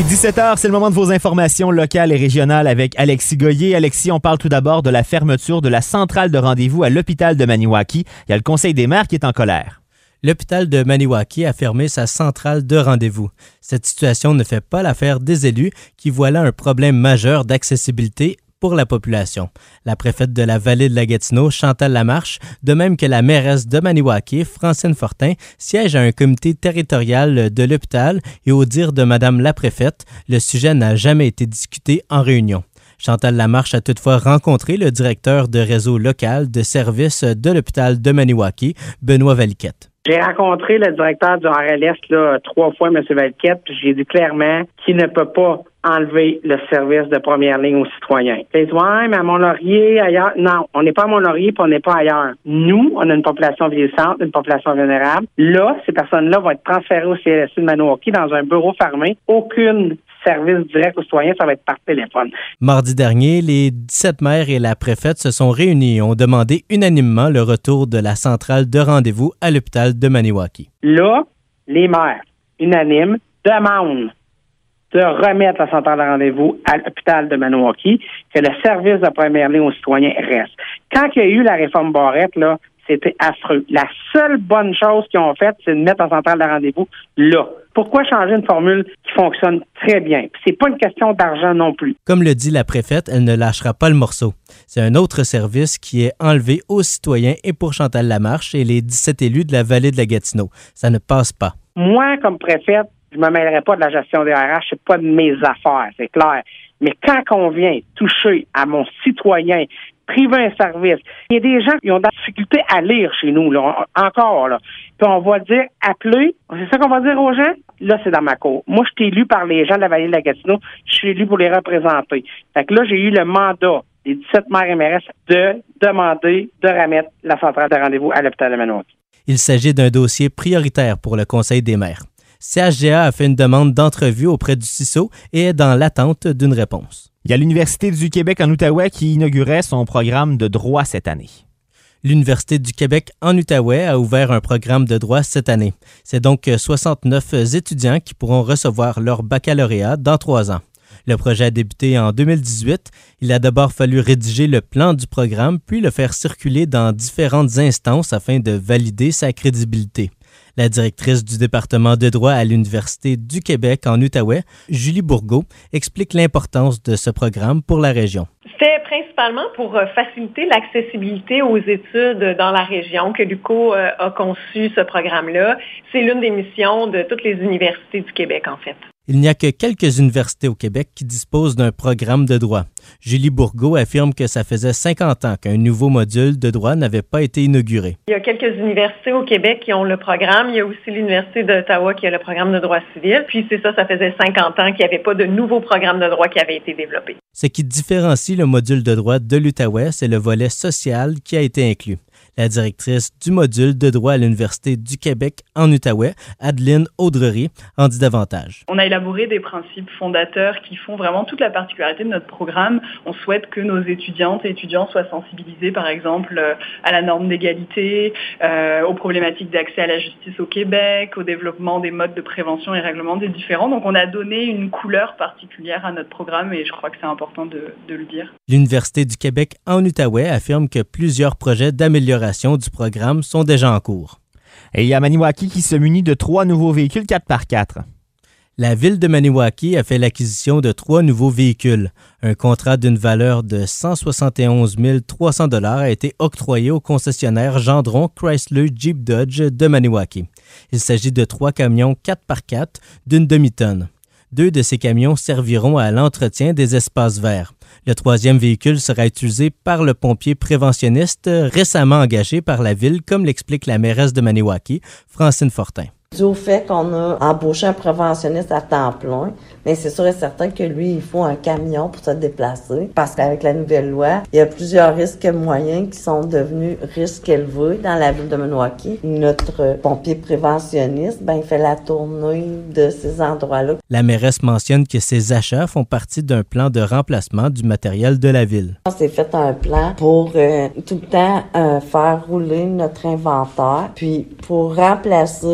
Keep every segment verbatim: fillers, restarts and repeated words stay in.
dix-sept heures, c'est le moment de vos informations locales et régionales avec Alexis Goyer. Alexis, on parle tout d'abord de la fermeture de la centrale de rendez-vous à l'hôpital de Maniwaki. Il y a le Conseil des maires qui est en colère. L'hôpital de Maniwaki a fermé sa centrale de rendez-vous. Cette situation ne fait pas l'affaire des élus qui voient là un problème majeur d'accessibilité pour la population. La préfète de la vallée de la Gatineau, Chantal Lamarche, de même que la mairesse de Maniwaki, Francine Fortin, siègent à un comité territorial de l'hôpital et au dire de Madame la préfète, le sujet n'a jamais été discuté en réunion. Chantal Lamarche a toutefois rencontré le directeur de réseau local de services de l'hôpital de Maniwaki, Benoît Valiquette. J'ai rencontré le directeur du R L S là, trois fois, M. Valiquette, puis j'ai dit clairement qu'il ne peut pas enlever le service de première ligne aux citoyens. Il dit, ouais, mais à Mont-Laurier, ailleurs. Non, on n'est pas à Mont-Laurier, puis on n'est pas ailleurs. Nous, on a une population vieillissante, une population vulnérable. Là, ces personnes-là vont être transférées au C L S C de Maniwaki dans un bureau fermé. Aucune service direct aux citoyens, ça va être par téléphone. Mardi dernier, les dix-sept maires et la préfète se sont réunis et ont demandé unanimement le retour de la centrale de rendez-vous à l'hôpital de Maniwaki. Là, les maires, unanimes, demandent de remettre la centrale de rendez-vous à l'hôpital de Maniwaki, que le service de première ligne aux citoyens reste. Quand il y a eu la réforme Barrette, là, c'était affreux. La seule bonne chose qu'ils ont faite, c'est de mettre la centrale de rendez-vous là. Pourquoi changer une formule qui fonctionne très bien? Puis c'est pas une question d'argent non plus. Comme le dit la préfète, elle ne lâchera pas le morceau. C'est un autre service qui est enlevé aux citoyens et pour Chantal Lamarche et les dix-sept élus de la vallée de la Gatineau. Ça ne passe pas. Moi, comme préfète, je me mêlerai pas de la gestion des R H, c'est pas de mes affaires, c'est clair. Mais quand on vient toucher à mon citoyen, priver un service, il y a des gens qui ont de la difficulté à lire chez nous, là, encore, là. Puis on va dire, appelez, c'est ça qu'on va dire aux gens? Là, c'est dans ma cour. Moi, je suis élu par les gens de la vallée de la Gatineau, je suis élu pour les représenter. Fait que là, j'ai eu le mandat des dix-sept maires et mairesses de demander de remettre la centrale de rendez-vous à l'hôpital de Maniwaki. Il s'agit d'un dossier prioritaire pour le Conseil des maires. C H G A a fait une demande d'entrevue auprès du C I S O et est dans l'attente d'une réponse. Il y a l'Université du Québec en Outaouais qui inaugurait son programme de droit cette année. L'Université du Québec en Outaouais a ouvert un programme de droit cette année. C'est donc soixante-neuf étudiants qui pourront recevoir leur baccalauréat dans trois ans. Le projet a débuté en deux mille dix-huit. Il a d'abord fallu rédiger le plan du programme, puis le faire circuler dans différentes instances afin de valider sa crédibilité. La directrice du département de droit à l'Université du Québec en Outaouais, Julie Bourgault, explique l'importance de ce programme pour la région. C'était principalement pour faciliter l'accessibilité aux études dans la région que l'U Q O a conçu ce programme-là. C'est l'une des missions de toutes les universités du Québec, en fait. Il n'y a que quelques universités au Québec qui disposent d'un programme de droit. Julie Bourgault affirme que ça faisait cinquante ans qu'un nouveau module de droit n'avait pas été inauguré. Il y a quelques universités au Québec qui ont le programme. Il y a aussi l'Université d'Ottawa qui a le programme de droit civil. Puis c'est ça, ça faisait cinquante ans qu'il n'y avait pas de nouveau programme de droit qui avait été développé. Ce qui différencie le module de droit de l'Outaouais, c'est le volet social qui a été inclus. La directrice du module de droit à l'Université du Québec en Outaouais, Adeline Audrery, en dit davantage. On a élaboré des principes fondateurs qui font vraiment toute la particularité de notre programme. On souhaite que nos étudiantes et étudiants soient sensibilisés, par exemple, à la norme d'égalité, euh, aux problématiques d'accès à la justice au Québec, au développement des modes de prévention et règlement des différends. Donc, on a donné une couleur particulière à notre programme et je crois que c'est important de, de le dire. L'Université du Québec en Outaouais affirme que plusieurs projets d'amélioration du programme sont déjà en cours. Et il y a Maniwaki qui se munit de trois nouveaux véhicules quatre par quatre. La ville de Maniwaki a fait l'acquisition de trois nouveaux véhicules. Un contrat d'une valeur de cent soixante et onze mille trois cents dollars a été octroyé au concessionnaire Gendron Chrysler Jeep Dodge de Maniwaki. Il s'agit de trois camions quatre par quatre d'une demi-tonne. Deux de ces camions serviront à l'entretien des espaces verts. Le troisième véhicule sera utilisé par le pompier préventionniste récemment engagé par la ville, comme l'explique la mairesse de Maniwaki, Francine Fortin. Dû au fait qu'on a embauché un préventionniste à temps plein, mais c'est sûr et certain que lui, il faut un camion pour se déplacer, parce qu'avec la nouvelle loi, il y a plusieurs risques moyens qui sont devenus risques élevés dans la ville de Maniwaki. Notre pompier préventionniste, ben, il fait la tournée de ces endroits-là. La mairesse mentionne que ces achats font partie d'un plan de remplacement du matériel de la ville. On s'est fait un plan pour euh, tout le temps euh, faire rouler notre inventaire, puis pour remplacer le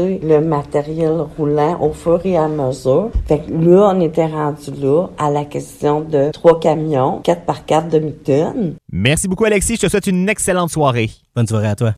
matériel roulant au fur et à mesure. Fait que là, on était rendu là à l'acquisition de trois camions, quatre par quatre demi-tonnes. Merci beaucoup, Alexis. Je te souhaite une excellente soirée. Bonne soirée à toi.